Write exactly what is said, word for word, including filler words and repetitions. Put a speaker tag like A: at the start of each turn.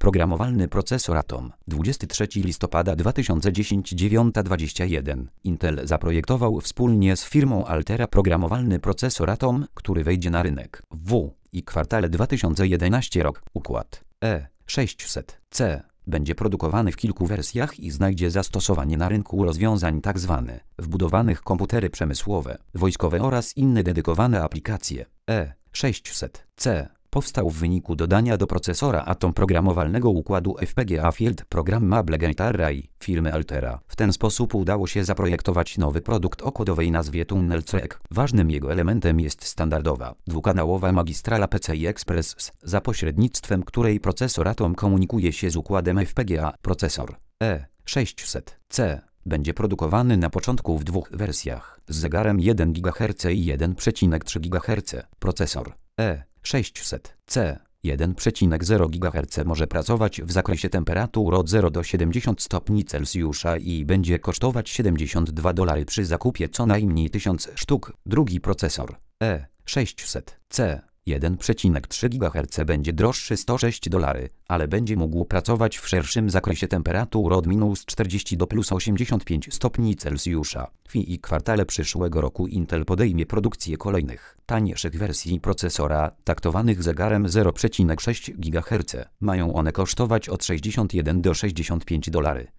A: Programowalny procesor Atom. dwudziestego trzeciego listopada dwa tysiące dziesiątego dziewiąta dwadzieścia jeden. Intel zaprojektował wspólnie z firmą Altera programowalny procesor Atom, który wejdzie na rynek w i kwartale dwa tysiące jedenastego rok. Układ E sześćset C będzie produkowany w kilku wersjach i znajdzie zastosowanie na rynku rozwiązań tzw. wbudowanych komputery przemysłowe, wojskowe oraz inne dedykowane aplikacje. E sześćset C powstał w wyniku dodania do procesora Atom programowalnego układu F P G A Field Programmable Gate Array firmy Altera. W ten sposób udało się zaprojektować nowy produkt o kodowej nazwie Tunnel C E C. Ważnym jego elementem jest standardowa, dwukanałowa magistrala P C I Express, za pośrednictwem której procesor Atom komunikuje się z układem F P G A. Procesor E sześćset C będzie produkowany na początku w dwóch wersjach, z zegarem jeden gigaherca i jeden przecinek trzy gigaherca. Procesor E sześćset C jeden przecinek zero gigaherca może pracować w zakresie temperatur od zera do siedemdziesięciu stopni Celsjusza i będzie kosztować siedemdziesiąt dwa dolary przy zakupie co najmniej tysiąc sztuk. Drugi procesor E sześćset C jeden przecinek trzy gigaherca będzie droższy sto sześć dolarów, ale będzie mógł pracować w szerszym zakresie temperatur od minus czterdzieści do plus osiemdziesiąt pięć stopni Celsjusza. W I kwartale przyszłego roku Intel podejmie produkcję kolejnych, tańszych wersji procesora, taktowanych zegarem zero przecinek sześć gigaherca. Mają one kosztować od sześćdziesiąt jeden do sześćdziesięciu pięciu dolarów.